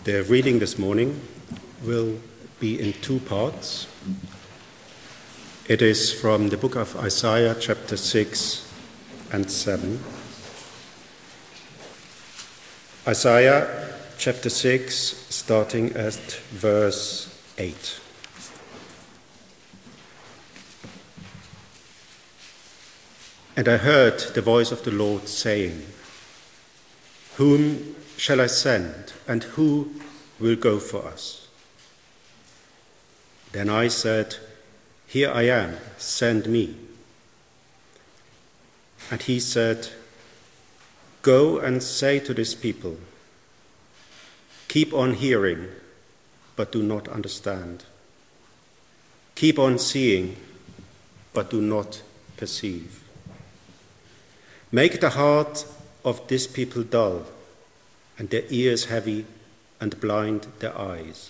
The reading this morning will be in two parts. It is from the book of Isaiah, chapter 6 and 7. Isaiah, chapter 6, starting at verse 8. And I heard the voice of the Lord saying, "Whom shall I send, and who will go for us?" Then I said, "Here I am, send me." And he said, "Go and say to this people, keep on hearing, but do not understand. Keep on seeing, but do not perceive. Make the heart of this people dull, and their ears heavy, and blind their eyes.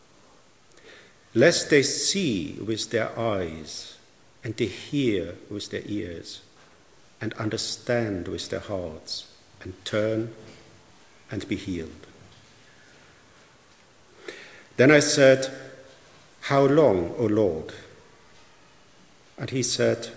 Lest they see with their eyes, and they hear with their ears, and understand with their hearts, and turn and be healed." Then I said, "How long, O Lord?" And he said,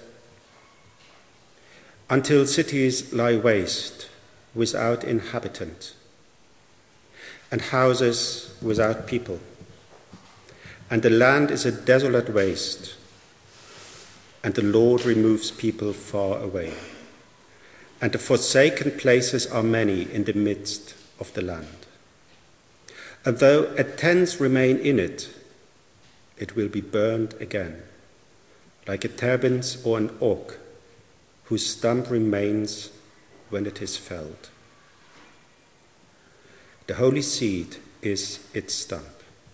"Until cities lie waste, without inhabitant, and houses without people, and the land is a desolate waste, and the Lord removes people far away, and the forsaken places are many in the midst of the land. And though a tent remain in it, it will be burned again, like a terebinth or an oak, whose stump remains when it is felled. The holy seed is its stump."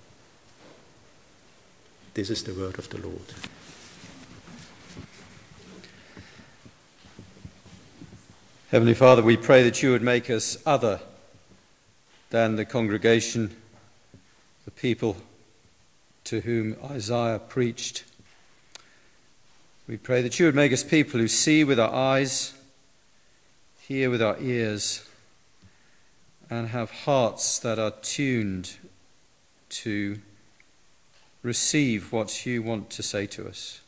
This is the word of the Lord. Heavenly Father, we pray that you would make us other than the congregation, the people to whom Isaiah preached. We pray that you would make us people who see with our eyes, hear with our ears, and have hearts that are tuned to receive what you want to say to us.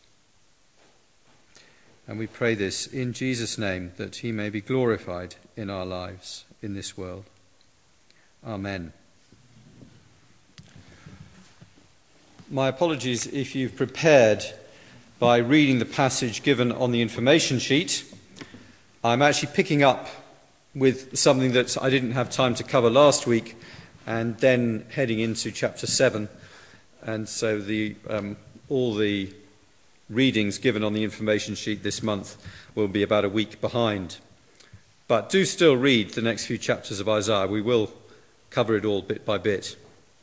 And we pray this in Jesus' name, that he may be glorified in our lives in this world. Amen. My apologies if you've prepared by reading the passage given on the information sheet. I'm actually picking up with something that I didn't have time to cover last week, and then heading into chapter 7. And so all the readings given on the information sheet this month will be about a week behind. But do still read the next few chapters of Isaiah. We will cover it all bit by bit.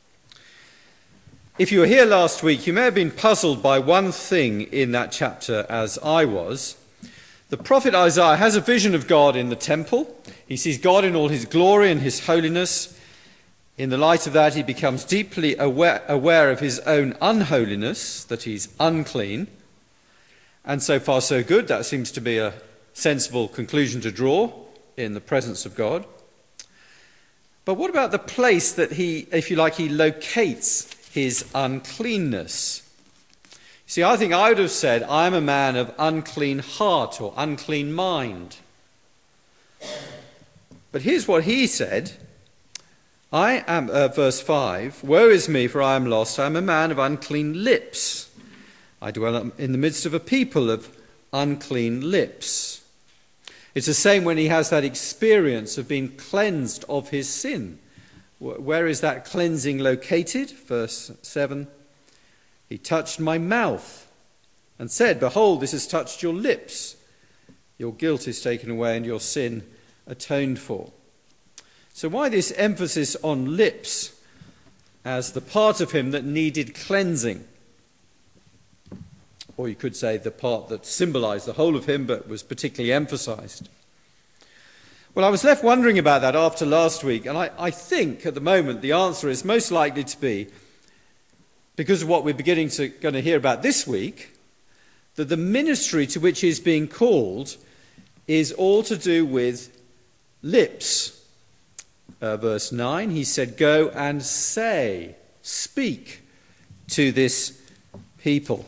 If you were here last week, you may have been puzzled by one thing in that chapter, as I was. The prophet Isaiah has a vision of God in the temple. He sees God in all his glory and his holiness. In the light of that, he becomes deeply aware of his own unholiness, that he's unclean. And so far, so good. That seems to be a sensible conclusion to draw in the presence of God. But what about the place that he locates his uncleanness? See, I think I would have said, "I am a man of unclean heart," or unclean mind. But here's what he said. I am, verse 5, "Woe is me, for I am lost. I am a man of unclean lips. I dwell in the midst of a people of unclean lips." It's the same when he has that experience of being cleansed of his sin. Where is that cleansing located? Verse 7, "He touched my mouth and said, 'Behold, this has touched your lips. Your guilt is taken away and your sin atoned for.'" So why this emphasis on lips as the part of him that needed cleansing? Or you could say the part that symbolized the whole of him but was particularly emphasized. Well, I was left wondering about that after last week, and I think at the moment the answer is most likely to be, because of what we're going to hear about this week, that the ministry to which he's being called is all to do with lips verse 9, he said, "Go and speak to this people."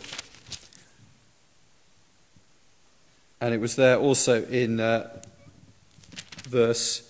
And it was there also in it's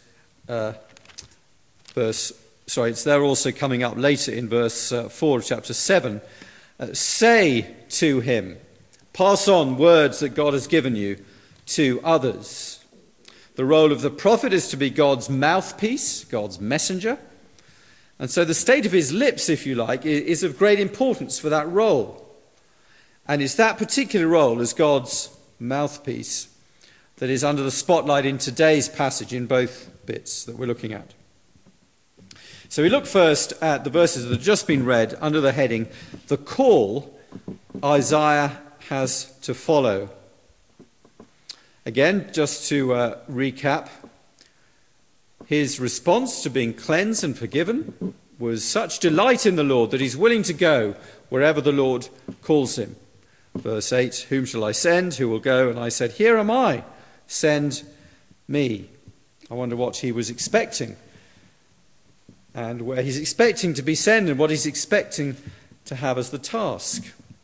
there also coming up later in verse 4 of chapter 7. Say to him, pass on words that God has given you to others. The role of the prophet is to be God's mouthpiece, God's messenger. And so the state of his lips, if you like, is of great importance for that role. And it's that particular role as God's mouthpiece that is under the spotlight in today's passage in both bits that we're looking at. So we look first at the verses that have just been read under the heading, the call Isaiah has to follow. Again, just to recap, his response to being cleansed and forgiven was such delight in the Lord that he's willing to go wherever the Lord calls him. Verse 8, whom shall I send? Who will go? And I said, here am I, send me. I wonder what he was expecting and where he's expecting to be sent and what he's expecting to have as the task.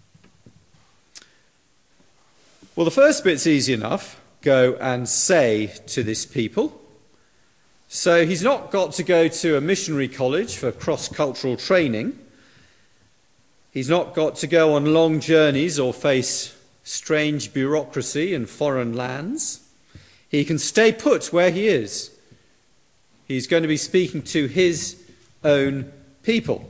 Well, the first bit's easy enough. Go and say to this people. So he's not got to go to a missionary college for cross-cultural training. He's not got to go on long journeys or face strange bureaucracy in foreign lands. He can stay put where he is. He's going to be speaking to his own people.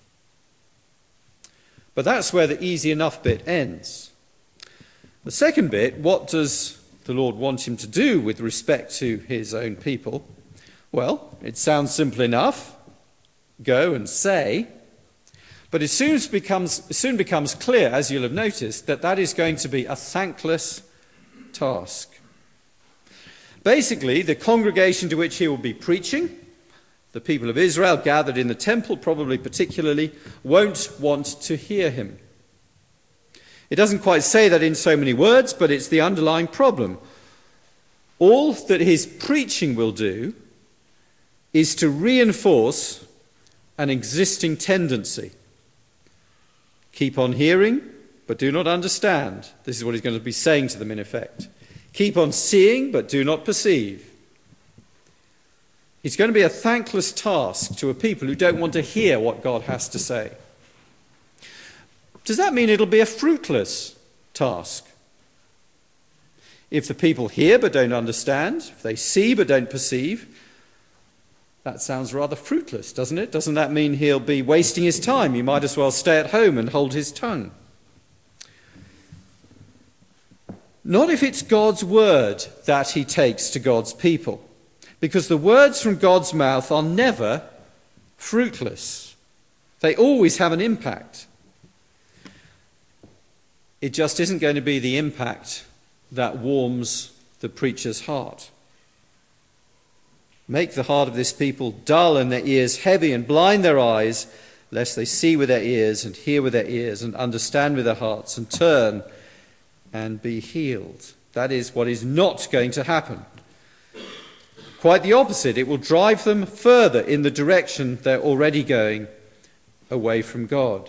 But that's where the easy enough bit ends. The second bit, what does the Lord want him to do with respect to his own people? Well, it sounds simple enough. Go and say. But it soon becomes clear, as you'll have noticed, that that is going to be a thankless task. Basically, the congregation to which he will be preaching, the people of Israel gathered in the temple, probably particularly, won't want to hear him. It doesn't quite say that in so many words, but it's the underlying problem. All that his preaching will do is to reinforce an existing tendency. Keep on hearing, but do not understand. This is what he's going to be saying to them in effect. Keep on seeing, but do not perceive. It's going to be a thankless task to a people who don't want to hear what God has to say. Does that mean it'll be a fruitless task? If the people hear but don't understand, if they see but don't perceive, that sounds rather fruitless, doesn't it? Doesn't that mean he'll be wasting his time? He might as well stay at home and hold his tongue. Not if it's God's word that he takes to God's people, because the words from God's mouth are never fruitless. They always have an impact. It just isn't going to be the impact that warms the preacher's heart. Make the heart of this people dull and their ears heavy and blind their eyes, lest they see with their ears and hear with their ears and understand with their hearts and turn and be healed. That is what is not going to happen. Quite the opposite. It will drive them further in the direction they're already going, away from God.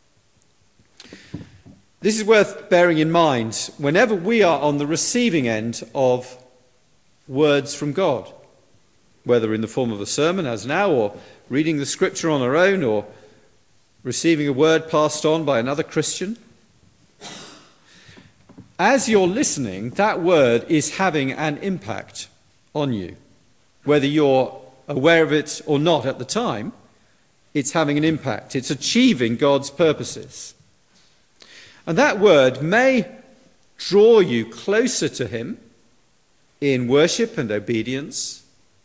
This is worth bearing in mind whenever we are on the receiving end of words from God, whether in the form of a sermon as now, or reading the scripture on our own, or receiving a word passed on by another Christian. As you're listening, that word is having an impact on you. Whether you're aware of it or not at the time, it's having an impact. It's achieving God's purposes. And that word may draw you closer to him in worship and obedience,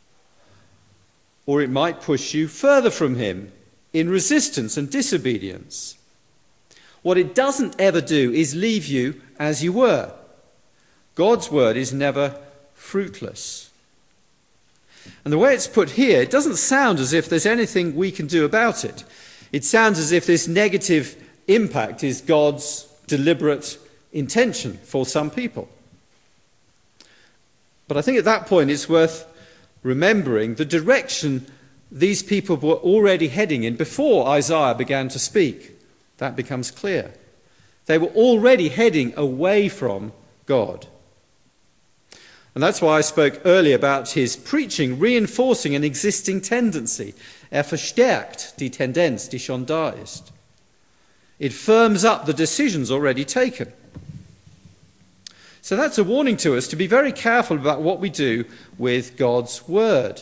or it might push you further from him in resistance and disobedience. What it doesn't ever do is leave you as you were. God's word is never fruitless. And the way it's put here, it doesn't sound as if there's anything we can do about it. It sounds as if this negative impact is God's deliberate intention for some people. But I think at that point it's worth remembering the direction these people were already heading in before Isaiah began to speak. That becomes clear. They were already heading away from God. And that's why I spoke earlier about his preaching reinforcing an existing tendency. Verstärkt die Tendenz, die schon da ist. It firms up the decisions already taken. So that's a warning to us to be very careful about what we do with God's word.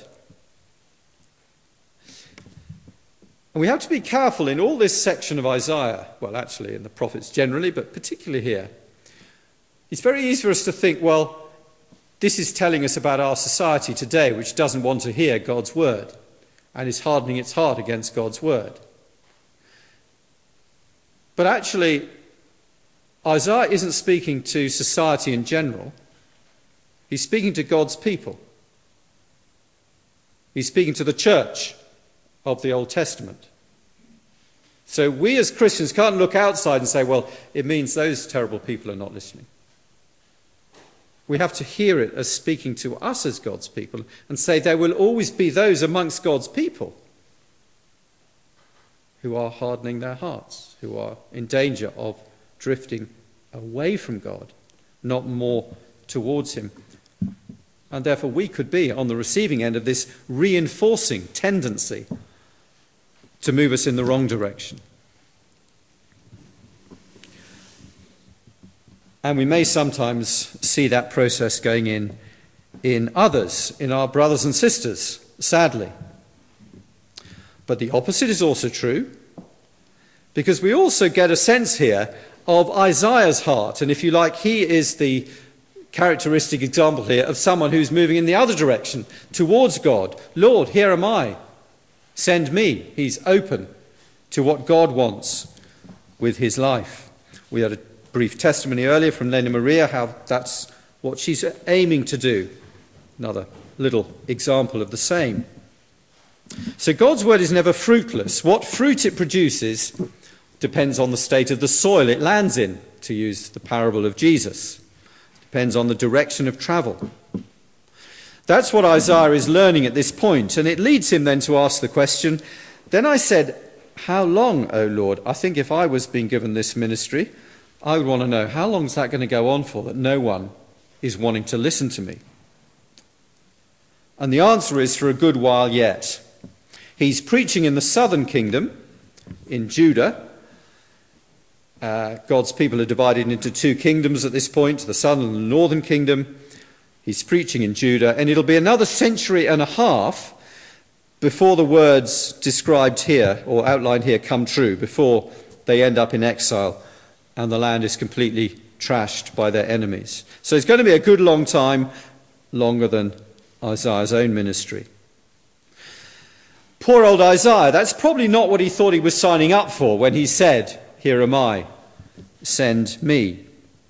And we have to be careful in all this section of Isaiah, well, actually in the prophets generally, but particularly here. It's very easy for us to think, well, this is telling us about our society today, which doesn't want to hear God's word and is hardening its heart against God's word. But actually, Isaiah isn't speaking to society in general. He's speaking to God's people. He's speaking to the church of the Old Testament. So we as Christians can't look outside and say, well, it means those terrible people are not listening. We have to hear it as speaking to us as God's people and say there will always be those amongst God's people who are hardening their hearts, who are in danger of drifting away from God, not more towards him. And therefore we could be on the receiving end of this reinforcing tendency to move us in the wrong direction. And we may sometimes see that process going in others, in our brothers and sisters, sadly. But the opposite is also true, because we also get a sense here of Isaiah's heart. And if you like, he is the characteristic example here of someone who's moving in the other direction, towards God. Lord, here am I. Send me. He's open to what God wants with his life. We had a brief testimony earlier from Lena Maria, how that's what she's aiming to do. Another little example of the same. So God's word is never fruitless. What fruit it produces depends on the state of the soil it lands in, to use the parable of Jesus. Depends on the direction of travel. That's what Isaiah is learning at this point, and it leads him then to ask the question, then I said, how long, O Lord? I think if I was being given this ministry, I would want to know, how long is that going to go on for that no one is wanting to listen to me? And the answer is for a good while yet. He's preaching in the southern kingdom, in Judah. God's people are divided into two kingdoms at this point, the southern and the northern kingdom. He's preaching in Judah, and it'll be another century and a half before the words described here, or outlined here, come true, before they end up in exile and the land is completely trashed by their enemies. So it's going to be a good long time, longer than Isaiah's own ministry. Poor old Isaiah, that's probably not what he thought he was signing up for when he said, here am I, send me.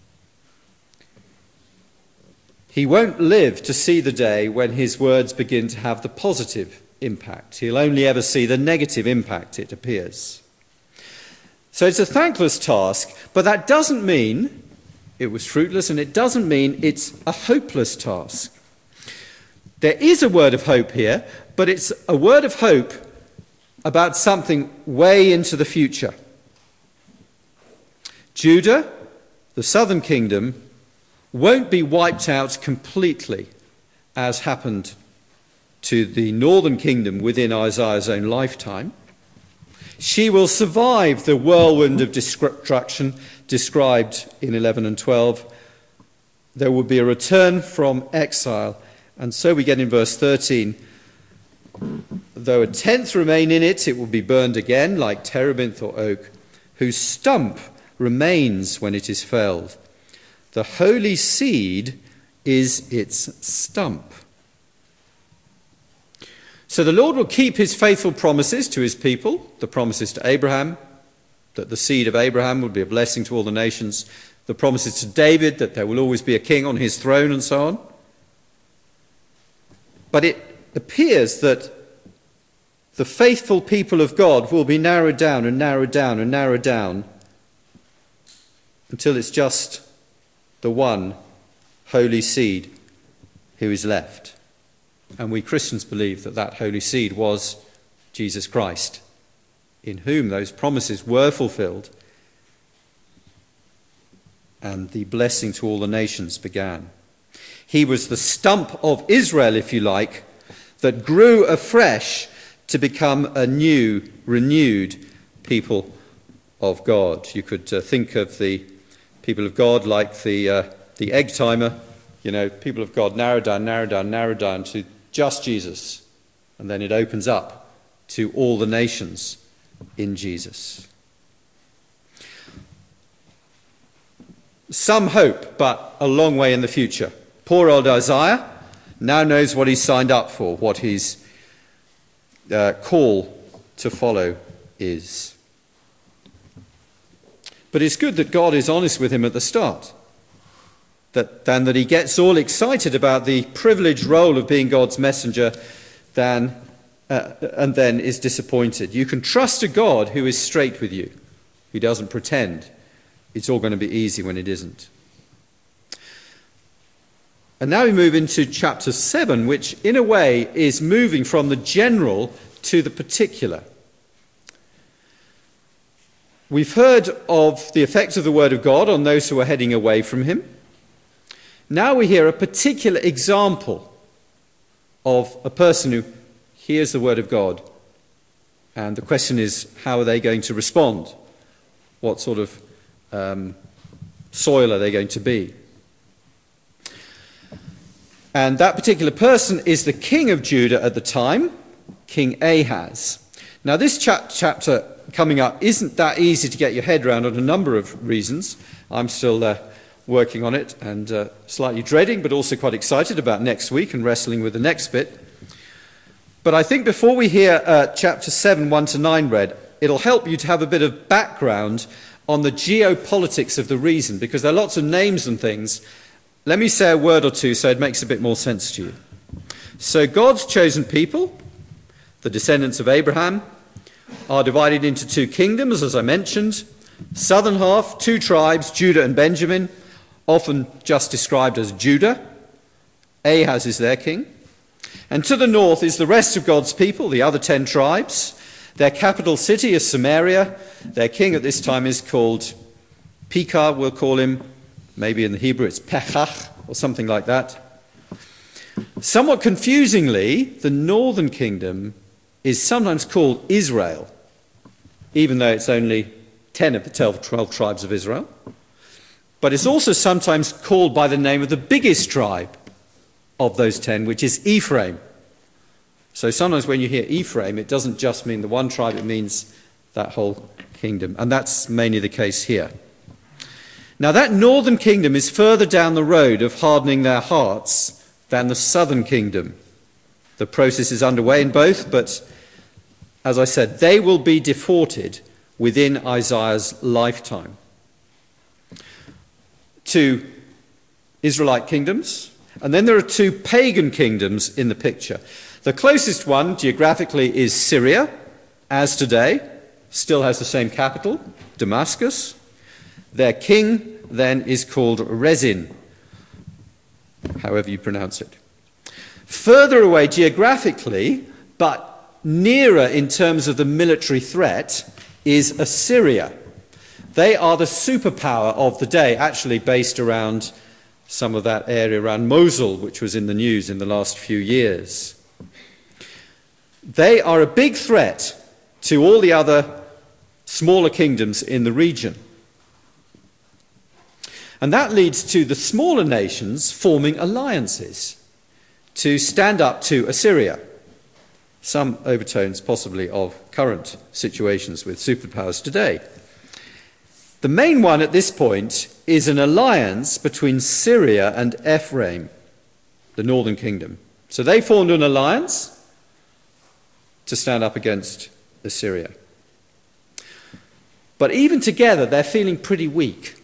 He won't live to see the day when his words begin to have the positive impact. He'll only ever see the negative impact, it appears. So it's a thankless task, but that doesn't mean it was fruitless, and it doesn't mean it's a hopeless task. There is a word of hope here, but it's a word of hope about something way into the future. Judah, the southern kingdom, won't be wiped out completely, as happened to the northern kingdom within Isaiah's own lifetime. She will survive the whirlwind of destruction described in 11 and 12. There will be a return from exile. And so we get in verse 13, though a tenth remain in it, it will be burned again, like terebinth or oak, whose stump remains when it is felled. The holy seed is its stump. So the Lord will keep his faithful promises to his people, the promises to Abraham, that the seed of Abraham would be a blessing to all the nations, the promises to David, that there will always be a king on his throne, and so on. But it appears that the faithful people of God will be narrowed down and narrowed down and narrowed down until it's just the one holy seed who is left. And we Christians believe that that holy seed was Jesus Christ, in whom those promises were fulfilled and the blessing to all the nations began. He was the stump of Israel, if you like, that grew afresh to become a new, renewed people of God. You could think of the people of God like the egg timer. You know, people of God narrow down to just Jesus. And then it opens up to all the nations in Jesus. Some hope, but a long way in the future. Poor old Isaiah now knows what he's signed up for, what his call to follow is. But it's good that God is honest with him at the start, than that he gets all excited about the privileged role of being God's messenger and then is disappointed. You can trust a God who is straight with you, who doesn't pretend it's all going to be easy when it isn't. And now we move into chapter 7, which in a way is moving from the general to the particular. We've heard of the effect of the word of God on those who are heading away from him. Now we hear a particular example of a person who hears the word of God. And the question is, how are they going to respond? What sort of soil are they going to be? And that particular person is the king of Judah at the time, King Ahaz. Now this chapter coming up isn't that easy to get your head around on a number of reasons. I'm still working on it and slightly dreading, but also quite excited about next week and wrestling with the next bit. But I think before we hear chapter 7, 1-9 read, it'll help you to have a bit of background on the geopolitics of the region, because there are lots of names and things. Let me say a word or two so it makes a bit more sense to you. So God's chosen people, the descendants of Abraham, are divided into two kingdoms, as I mentioned. Southern half, two tribes, Judah and Benjamin, often just described as Judah. Ahaz is their king. And to the north is the rest of God's people, the other 10 tribes. Their capital city is Samaria. Their king at this time is called Pekah, we'll call him. Maybe in the Hebrew it's Pekach or something like that. Somewhat confusingly, the northern kingdom is sometimes called Israel, even though it's only 10 of the 12 tribes of Israel. But it's also sometimes called by the name of the biggest tribe of those 10, which is Ephraim. So sometimes when you hear Ephraim, it doesn't just mean the one tribe, it means that whole kingdom. And that's mainly the case here. Now that northern kingdom is further down the road of hardening their hearts than the southern kingdom. The process is underway in both, but as I said, they will be defeated within Isaiah's lifetime. Two Israelite kingdoms, and then there are two pagan kingdoms in the picture. The closest one geographically is Syria, as today, still has the same capital, Damascus. Their king then is called Rezin, however you pronounce it. Further away geographically, but nearer in terms of the military threat, is Assyria. They are the superpower of the day, actually based around some of that area around Mosul, which was in the news in the last few years. They are a big threat to all the other smaller kingdoms in the region. And that leads to the smaller nations forming alliances to stand up to Assyria. Some overtones possibly of current situations with superpowers today. The main one at this point is an alliance between Syria and Ephraim, the northern kingdom. So they formed an alliance to stand up against Assyria. But even together, they're feeling pretty weak.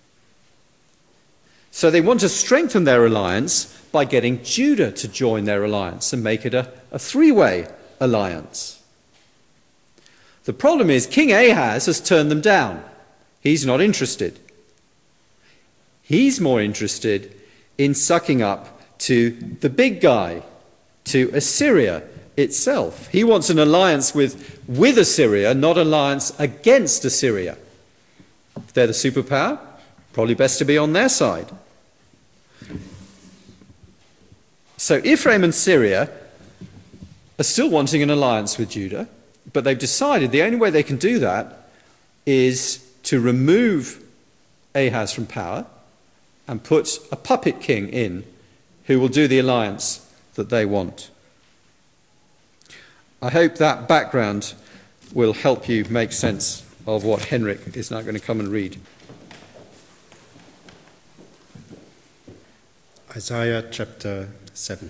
So they want to strengthen their alliance by getting Judah to join their alliance and make it a three-way alliance. The problem is King Ahaz has turned them down. He's not interested. He's more interested in sucking up to the big guy, to Assyria itself. He wants an alliance with Assyria, not an alliance against Assyria. If they're the superpower, probably best to be on their side. So Ephraim and Syria are still wanting an alliance with Judah, but they've decided the only way they can do that is to remove Ahaz from power and put a puppet king in who will do the alliance that they want. I hope that background will help you make sense of what Henrik is now going to come and read. Isaiah chapter 7.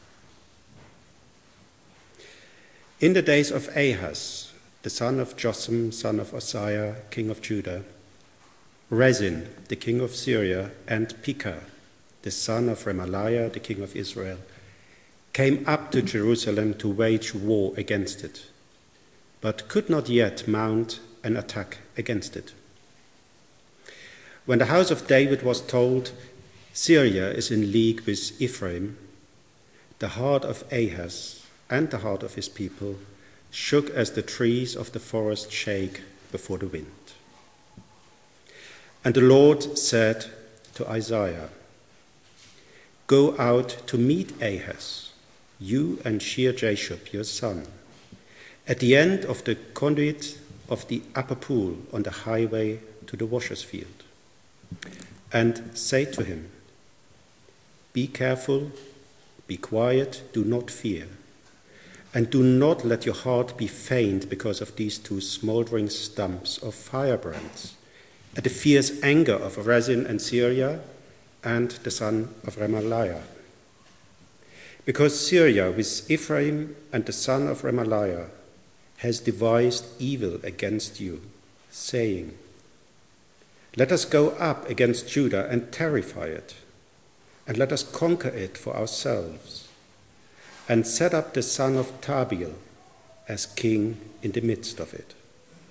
In the days of Ahaz, the son of Jotham, son of Uzziah, king of Judah, Rezin, the king of Syria, and Pekah, the son of Remaliah, the king of Israel, came up to Jerusalem to wage war against it, but could not yet mount an attack against it. When the house of David was told, Syria is in league with Ephraim, the heart of Ahaz and the heart of his people shook as the trees of the forest shake before the wind. And the Lord said to Isaiah, "Go out to meet Ahaz, you and Shear-Jashub, your son, at the end of the conduit of the upper pool on the highway to the washer's field, and say to him, be careful, be quiet, do not fear, and do not let your heart be faint because of these two smoldering stumps of firebrands, at the fierce anger of Rezin and Syria and the son of Remaliah. Because Syria with Ephraim and the son of Remaliah has devised evil against you, saying, let us go up against Judah and terrify it, and let us conquer it for ourselves, and set up the son of Tabiel as king in the midst of it.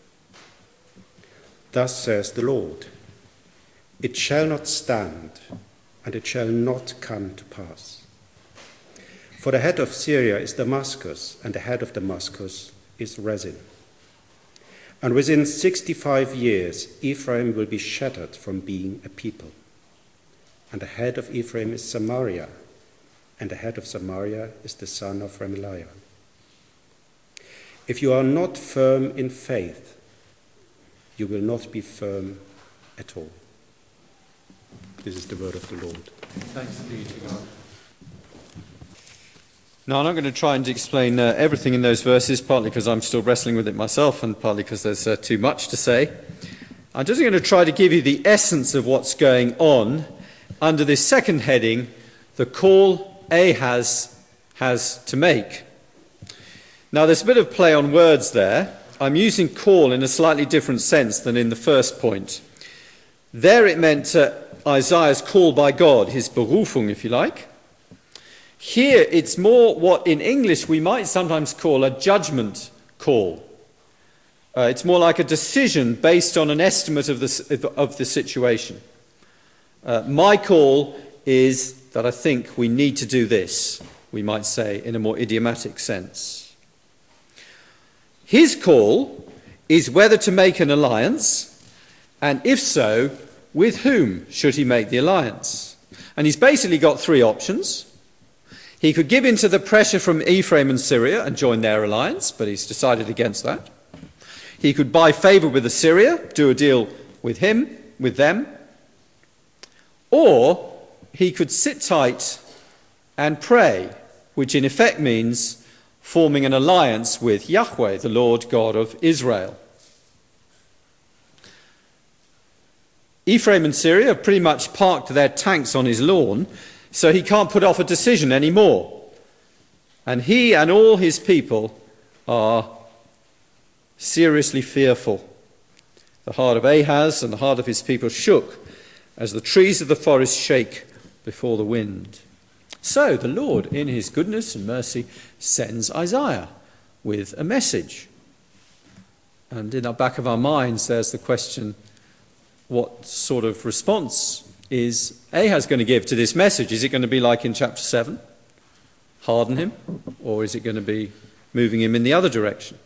Thus says the Lord, it shall not stand, and it shall not come to pass. For the head of Syria is Damascus, and the head of Damascus is Rezin. And within 65 years, Ephraim will be shattered from being a people. And the head of Ephraim is Samaria, and the head of Samaria is the son of Remaliah. If you are not firm in faith, you will not be firm at all. This is the word of the Lord. Thanks be to God. Now, I'm not going to try and explain everything in those verses, partly because I'm still wrestling with it myself, and partly because there's too much to say. I'm just going to try to give you the essence of what's going on under this second heading, the call Ahaz has to make. Now, there's a bit of play on words there. I'm using call in a slightly different sense than in the first point. There it meant Isaiah's call by God, his berufung, if you like. Here it's more what in English we might sometimes call a judgment call. It's more like a decision based on an estimate of the situation. My call is that I think we need to do this, we might say in a more idiomatic sense. His call is whether to make an alliance, and if so, with whom should he make the alliance? And he's basically got three options. He could give in to the pressure from Ephraim and Syria and join their alliance, but he's decided against that. He could buy favour with Assyria, do a deal with them. Or he could sit tight and pray, which in effect means forming an alliance with Yahweh, the Lord God of Israel. Ephraim and Syria have pretty much parked their tanks on his lawn, so he can't put off a decision anymore. And he and all his people are seriously fearful. The heart of Ahaz and the heart of his people shook as the trees of the forest shake before the wind. So the Lord, in his goodness and mercy, sends Isaiah with a message. And in the back of our minds, there's the question, what sort of response is Ahaz going to give to this message? Is it going to be like in chapter 7? harden him, or is it going to be moving him in the other direction?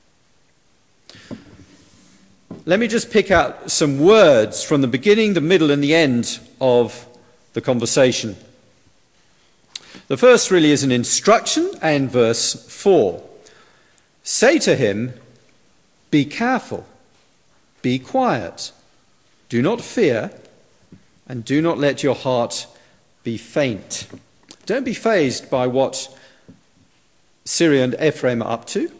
Let me just pick out some words from the beginning, the middle, and the end of the conversation. The first really is an instruction, and verse 4. Say to him, be careful, be quiet, do not fear, and do not let your heart be faint. Don't be fazed by what Syria and Ephraim are up to.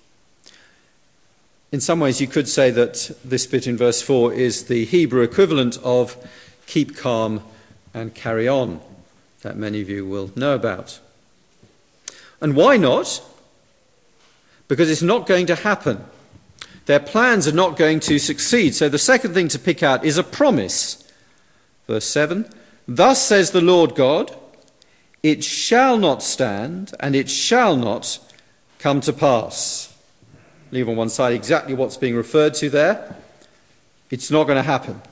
In some ways, you could say that this bit in verse 4 is the Hebrew equivalent of keep calm and carry on, that many of you will know about. And why not? Because it's not going to happen. Their plans are not going to succeed. So the second thing to pick out is a promise. Verse 7, thus says the Lord God, it shall not stand and it shall not come to pass. Leave on one side exactly what's being referred to there. It's not going to happen.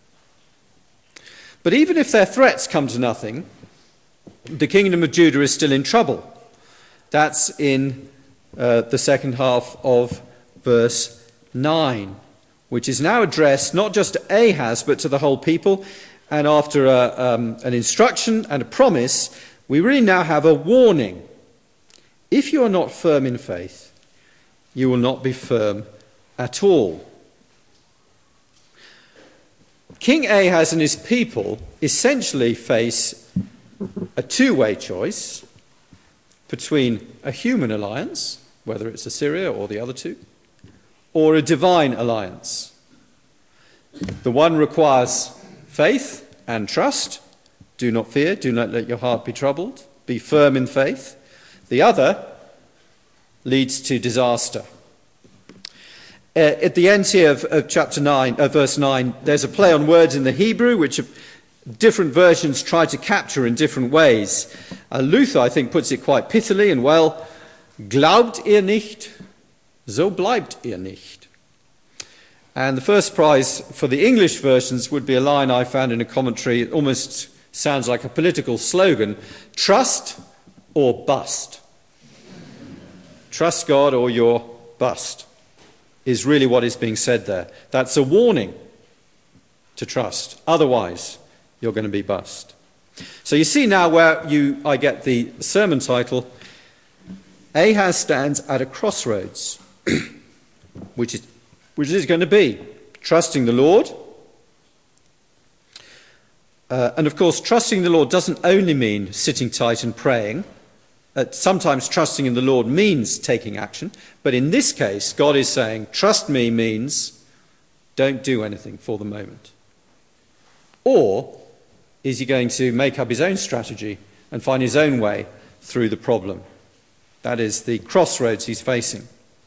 But even if their threats come to nothing, the kingdom of Judah is still in trouble. That's in the second half of verse 9, which is now addressed not just to Ahaz, but to the whole people. And after an instruction and a promise, we really now have a warning. If you are not firm in faith, you will not be firm at all. King Ahaz and his people essentially face a two-way choice between a human alliance, whether it's Assyria or the other two, or a divine alliance. The one requires faith and trust. Do not fear, do not let your heart be troubled. Be firm in faith. The other leads to disaster. At the end here of chapter 9, verse 9, there's a play on words in the Hebrew, which different versions try to capture in different ways. Luther, I think, puts it quite pithily and well. Glaubt ihr nicht, so bleibt ihr nicht. And the first prize for the English versions would be a line I found in a commentary. It almost sounds like a political slogan. Trust or bust. Trust God or you're bust is really what is being said there. That's a warning to trust. Otherwise, you're going to be bust. So you see now where I get the sermon title, Ahaz stands at a crossroads, which is going to be trusting the Lord. And of course, trusting the Lord doesn't only mean sitting tight and praying. Sometimes trusting in the Lord means taking action. But in this case, God is saying, trust me means don't do anything for the moment. Or is he going to make up his own strategy and find his own way through the problem? That is the crossroads he's facing.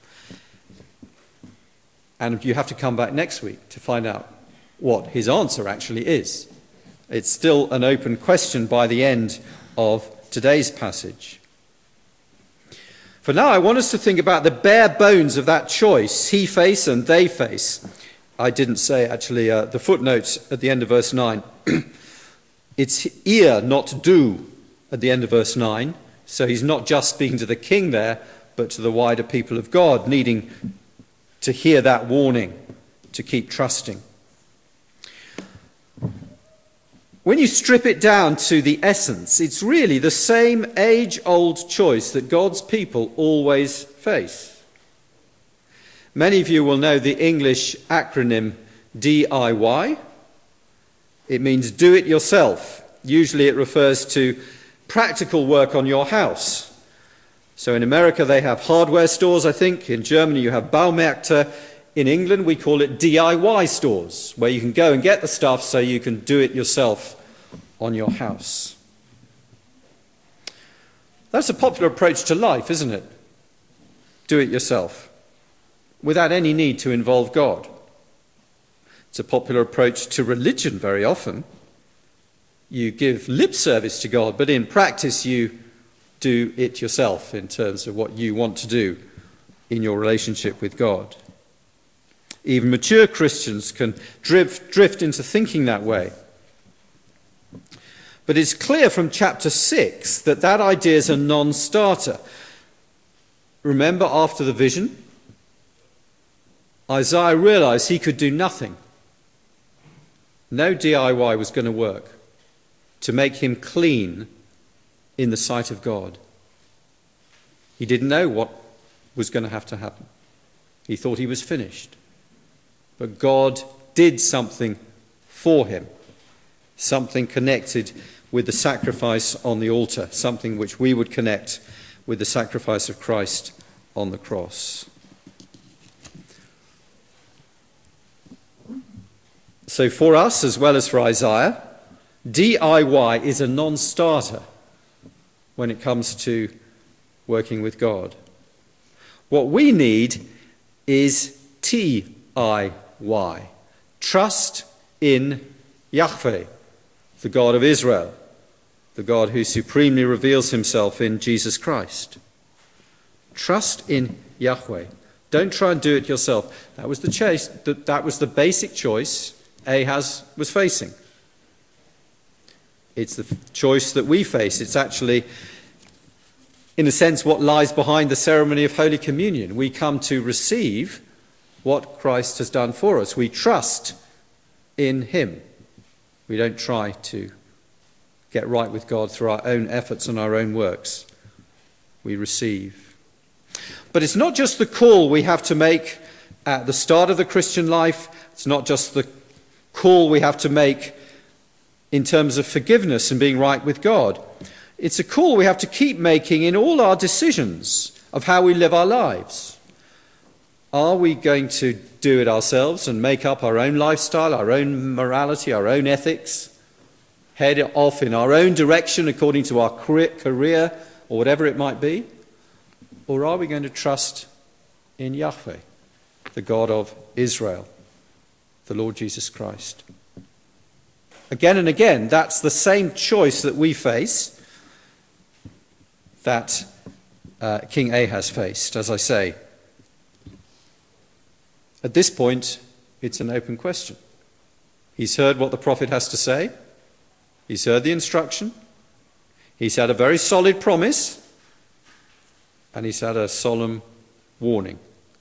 And you have to come back next week to find out what his answer actually is. It's still an open question by the end of today's passage. For now, I want us to think about the bare bones of that choice he face and they face. I didn't say, actually, the footnotes at the end of verse 9. It's ear, not do, at the end of verse 9. So he's not just speaking to the king there, but to the wider people of God, needing to hear that warning, to keep trusting. When you strip it down to the essence, it's really the same age-old choice that God's people always face. Many of you will know the English acronym DIY. It means do it yourself. Usually it refers to practical work on your house. So in America they have hardware stores, I think. In Germany you have Baumärkte. In England we call it DIY stores, where you can go and get the stuff so you can do it yourself on your house. That's a popular approach to life, isn't it? Do it yourself, without any need to involve God. It's a popular approach to religion very often. You give lip service to God, but in practice you do it yourself in terms of what you want to do in your relationship with God. Even mature Christians can drift into thinking that way. But it's clear from chapter 6 that that idea is a non-starter. Remember, after the vision, Isaiah realized he could do nothing. No DIY was going to work to make him clean in the sight of God. He didn't know what was going to happen. He thought he was finished. But God did something for him, something connected with the sacrifice on the altar, something which we would connect with the sacrifice of Christ on the cross. So for us, as well as for Isaiah, DIY is a non-starter when it comes to working with God. What we need is TIY, trust in Yahweh, the God of Israel, the God who supremely reveals himself in Jesus Christ. Trust in Yahweh. Don't try and do it yourself. That was the basic choice Ahaz was facing. It's the choice that we face. It's actually, in a sense, what lies behind the ceremony of Holy Communion. We come to receive what Christ has done for us. We trust in him. We don't try to get right with God through our own efforts and our own works. We receive. But it's not just the call we have to make at the start of the Christian life. It's not just the call we have to make in terms of forgiveness and being right with God. It's a call we have to keep making in all our decisions of how we live our lives. Are we going to do it ourselves and make up our own lifestyle, our own morality, our own ethics, head off in our own direction according to our career or whatever it might be? Or are we going to trust in Yahweh, the God of Israel, the Lord Jesus Christ? Again and again, that's the same choice that we face, that King Ahaz faced, as I say. At this point, it's an open question. He's heard what the prophet has to say. He's heard the instruction. He's had a very solid promise. And he's had a solemn warning.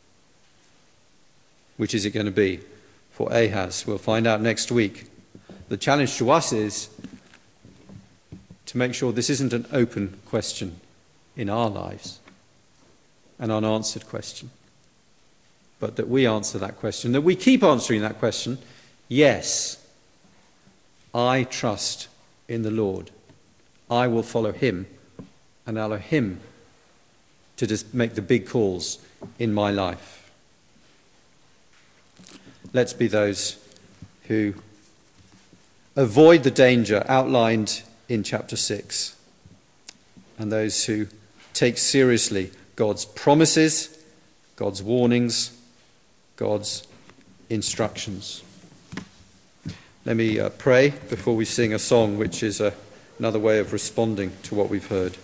Which is it going to be for Ahaz? We'll find out next week. The challenge to us is to make sure this isn't an open question in our lives, an unanswered question, but that we answer that question, that we keep answering that question. Yes, I trust in the Lord. I will follow him and allow him to just make the big calls in my life. Let's be those who avoid the danger outlined in chapter 6, and those who take seriously God's promises, God's warnings, God's instructions. Let me pray before we sing a song, which is another way of responding to what we've heard.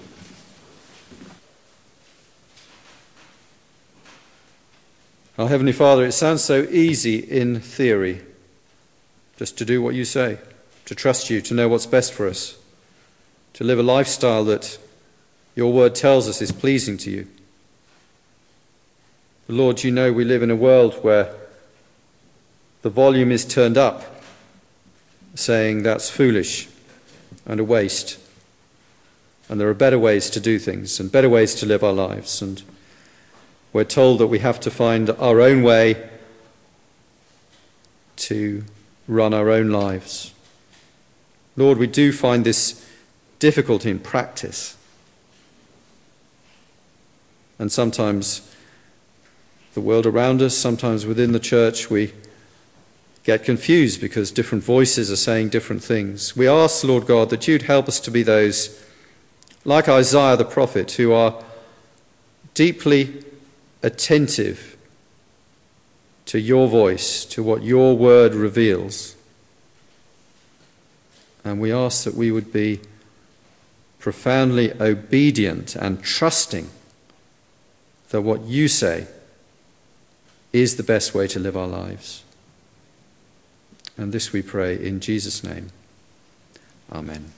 Our Heavenly Father, it sounds so easy in theory just to do what you say, to trust you, to know what's best for us, to live a lifestyle that your word tells us is pleasing to you. But Lord, you know we live in a world where the volume is turned up, saying that's foolish and a waste. And there are better ways to do things and better ways to live our lives. And we're told that we have to find our own way to run our own lives. Lord, we do find this difficult in practice. And sometimes the world around us, sometimes within the church, we get confused because different voices are saying different things. We ask, Lord God, that you'd help us to be those, like Isaiah the prophet, who are deeply attentive to your voice, to what your word reveals. And we ask that we would be profoundly obedient and trusting that what you say is the best way to live our lives. And this we pray in Jesus' name. Amen.